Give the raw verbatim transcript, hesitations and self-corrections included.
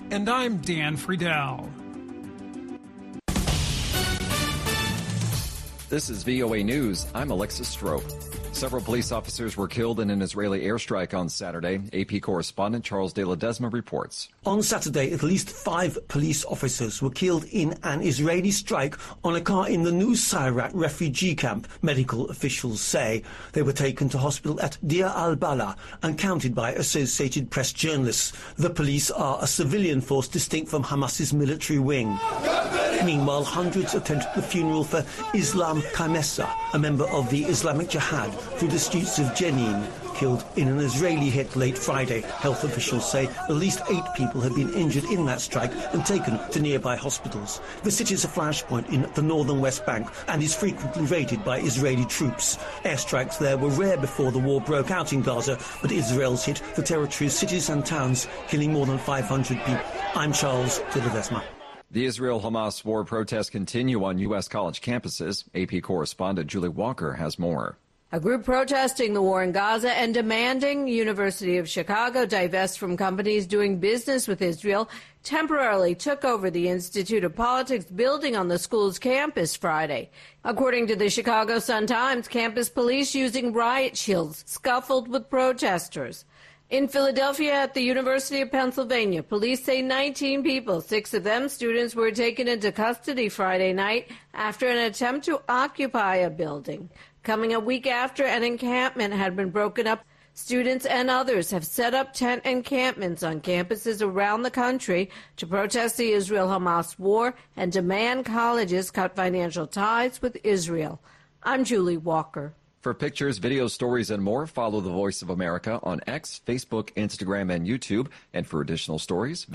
And I'm Dan Friedel. This is V O A News. I'm Alexis Strope. Several police officers were killed in an Israeli airstrike on Saturday. A P correspondent Charles de Ledesma reports. On Saturday, at least five police officers were killed in an Israeli strike on a car in the Nusayrat refugee camp, medical officials say. They were taken to hospital at Deir al-Balah and counted by Associated Press journalists. The police are a civilian force distinct from Hamas's military wing. Meanwhile, hundreds attended the funeral for Islam Kamessa, a member of the Islamic Jihad, through the streets of Jenin, killed in an Israeli hit late Friday. Health officials say at least eight people have been injured in that strike and taken to nearby hospitals. The city is a flashpoint in the northern West Bank and is frequently raided by Israeli troops. Airstrikes there were rare before the war broke out in Gaza, but Israel's hit the territory's cities and towns, killing more than five hundred people. I'm Charles de Ledesma. The Israel-Hamas war protests continue on U S college campuses. A P correspondent Julie Walker has more. A group protesting the war in Gaza and demanding University of Chicago divest from companies doing business with Israel temporarily took over the Institute of Politics building on the school's campus Friday. According to the Chicago Sun-Times, campus police using riot shields scuffled with protesters. In Philadelphia at the University of Pennsylvania, police say nineteen people, six of them students, were taken into custody Friday night after an attempt to occupy a building. Coming a week after an encampment had been broken up, students and others have set up tent encampments on campuses around the country to protest the Israel-Hamas war and demand colleges cut financial ties with Israel. I'm Julie Walker. For pictures, videos, stories, and more, follow The Voice of America on X, Facebook, Instagram, and YouTube. And for additional stories, visit